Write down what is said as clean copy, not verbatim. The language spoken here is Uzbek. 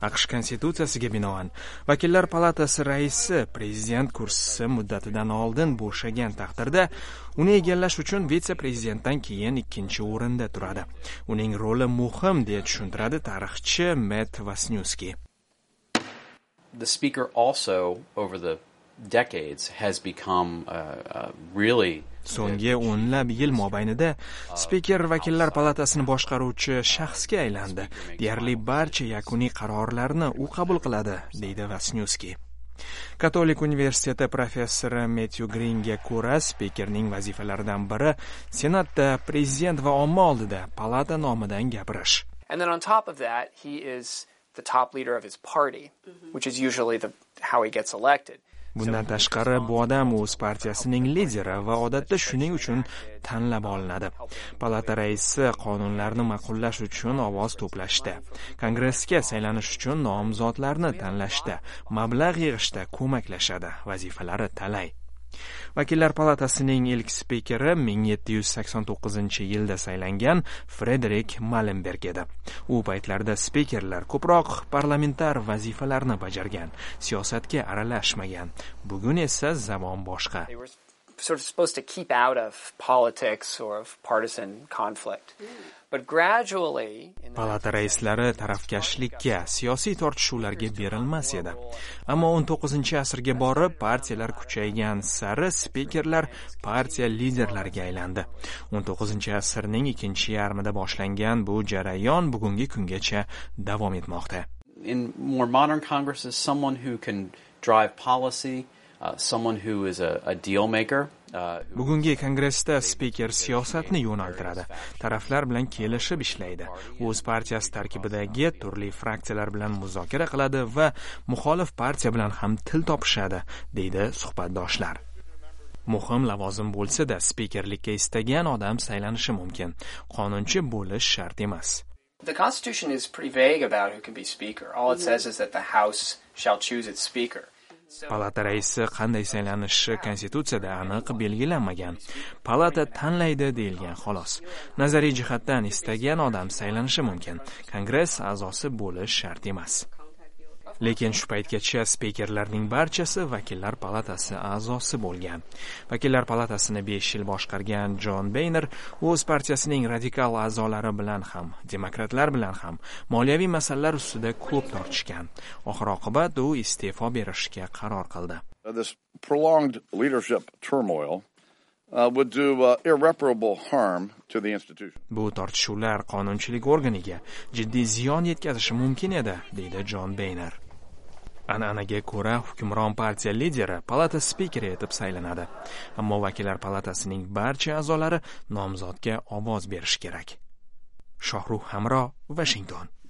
AQSh konstitutsiyasiga binoan Vakillar palatasi raisi prezident kursisi muddatidan oldin bo'shagan taqdirda uni egallash uchun vitse-prezidentdan keyin ikkinchi o'rinda turadi. Uning roli muhim deya tushuntiradi tarixchi Matt Wasniewski. The speaker also over the decades has become really So'nggi o'nlab yil mobaynida spiker Vakillar palatasini boshqaruvchi shaxsga aylandi. Deyarli barcha yakuniy qarorlarni u qabul qiladi, deydi Wasniewski. Katolik universiteti professori Matthew Greenga ko'ra, spikerning vazifalaridan biri Senatda prezident va omma oldida palata nomidan gapirish. And then on top of that, he is the top leader of his party, which is usually how he gets elected. Bundan tashqari, bu odam o'z partiyasining lideri va odatda shuning uchun tanlab olinadi. Palata raisi qonunlarni ma'qullash uchun ovoz to'plashda, kongressga saylanish uchun nomzodlarni tanlashda, mablag' yig'ishda ko'maklashadi. Vazifalari talay. Vakillar palatasining ilk spikeri 1789-yilda saylangan Frederick Muhlenberg edi. U paytlarda spikerlar ko'proq parlamentar vazifalarni bajargan, siyosatga aralashmagan. Bugun esa zamon boshqa. Sort of supposed to keep out of politics or of partisan conflict. But gradually Palata raislari tarafkashlikka, siyosiy tortishuvlarga berilmas edi. Ammo 19-asrga borib, partiyalar kuchaygan sari spikerlar partiya liderlariga aylandi. 19-asrning ikkinchi yarmida boshlangan bu jarayon bugungi kungacha davom etmoqda. In more modern congresses, someone who can drive policy, someone who is a deal maker. Bugungi kongressda spiker siyosatni yo'naltiradi, taraflar bilan kelishib ishlaydi. O'z partiyasi tarkibidagi turli fraksiyalar bilan muzokara qiladi va muxolif partiya bilan ham til topishadi, deydi suhbatdoshlar. Muhim lavozim bo'lsa-da, spikerlikka istagan odam saylanishi mumkin. Qonunchi bo'lish shart emas. The Constitution is pretty vague about who can be speaker. All it says is that the House shall choose its speaker. Palata raisi qanday saylanishi konstitutsiyada aniq belgilanmagan. Palata tanlaydi deyilgan xolos. Nazariy jihatdan istagan odam saylanishi mumkin. Kongress a'zosi bo'lish shart emas. Lekin shu paytgacha spikerlarning barchasi Vakillar palatasi a'zosi bo'lgan. Vakillar palatasini 5 yil boshqargan John Boehner o'z partiyasining radikal a'zolari bilan ham, demokratlar bilan ham moliyaviy masalalar ustida ko'p tortishgan. Oxir-oqibat u iste'fo berishga qaror qildi. This prolonged leadership turmoil would do irreparable harm to the institution. Bu tortishuvlar qonunchilik organiga jiddiy ziyon yetkazishi mumkin edi, deydi John Boehner. An'anaga ko'ra hukmron partiya lideri palata spikeri etib saylanadi. Ammo Vakillar palatasining barcha a'zolari nomzodga ovoz berishi kerak. Shohruh Hamro, Washington.